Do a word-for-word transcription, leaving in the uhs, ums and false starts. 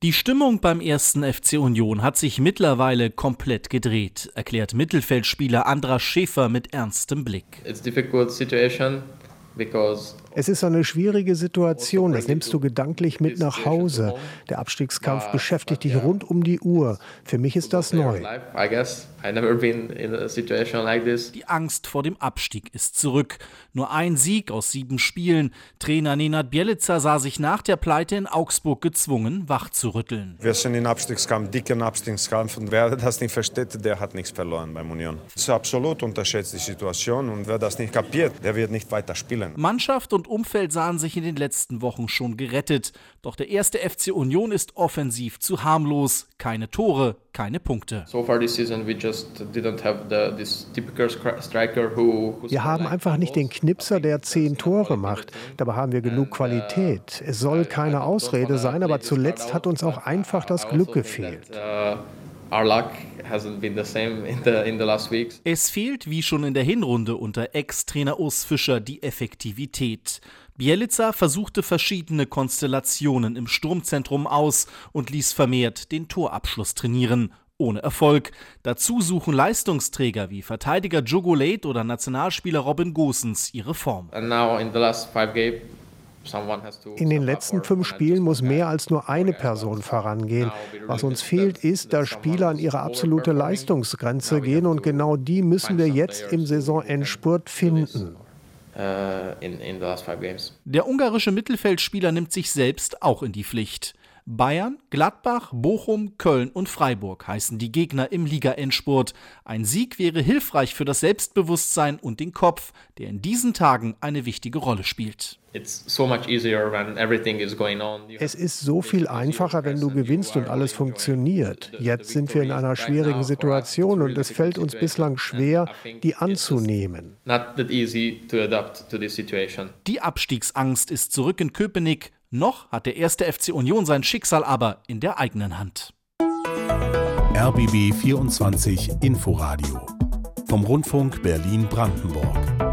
Die Stimmung beim ersten F C Union hat sich mittlerweile komplett gedreht, erklärt Mittelfeldspieler Andras Schäfer mit ernstem Blick. It's a difficult situation because Es ist eine schwierige Situation, das nimmst du gedanklich mit nach Hause. Der Abstiegskampf beschäftigt dich rund um die Uhr. Für mich ist das neu. Die Angst vor dem Abstieg ist zurück. Nur ein Sieg aus sieben Spielen. Trainer Nenad Bjelica sah sich nach der Pleite in Augsburg gezwungen, wach zu rütteln. Wir sind im Abstiegskampf, dicken Abstiegskampf. Und wer das nicht versteht, der hat nichts verloren beim Union. Es ist absolut unterschätzt die Situation. Und wer das nicht kapiert, der wird nicht weiter spielen. Mannschaft und Umfeld sahen sich in den letzten Wochen schon gerettet. Doch der erste F C Union ist offensiv zu harmlos. Keine Tore, keine Punkte. Wir haben einfach nicht den Knipser, der zehn Tore macht. Dabei haben wir genug Qualität. Es soll keine Ausrede sein, aber zuletzt hat uns auch einfach das Glück gefehlt. Es fehlt, wie schon in der Hinrunde unter Ex-Trainer Urs Fischer, die Effektivität. Bjelica versuchte verschiedene Konstellationen im Sturmzentrum aus und ließ vermehrt den Torabschluss trainieren. Ohne Erfolg. Dazu suchen Leistungsträger wie Verteidiger Diogo Leite oder Nationalspieler Robin Gosens ihre Form. In den letzten fünf Spielen muss mehr als nur eine Person vorangehen. Was uns fehlt, ist, dass Spieler an ihre absolute Leistungsgrenze gehen und genau die müssen wir jetzt im Saisonendspurt finden. Der ungarische Mittelfeldspieler nimmt sich selbst auch in die Pflicht. Bayern, Gladbach, Bochum, Köln und Freiburg heißen die Gegner im Liga-Endspurt. Ein Sieg wäre hilfreich für das Selbstbewusstsein und den Kopf, der in diesen Tagen eine wichtige Rolle spielt. Es ist so viel einfacher, wenn du gewinnst und alles funktioniert. Jetzt sind wir in einer schwierigen Situation und es fällt uns bislang schwer, die anzunehmen. Die Abstiegsangst ist zurück in Köpenick. Noch hat der erste F C Union sein Schicksal aber in der eigenen Hand. R B B vierundzwanzig Inforadio vom Rundfunk Berlin-Brandenburg.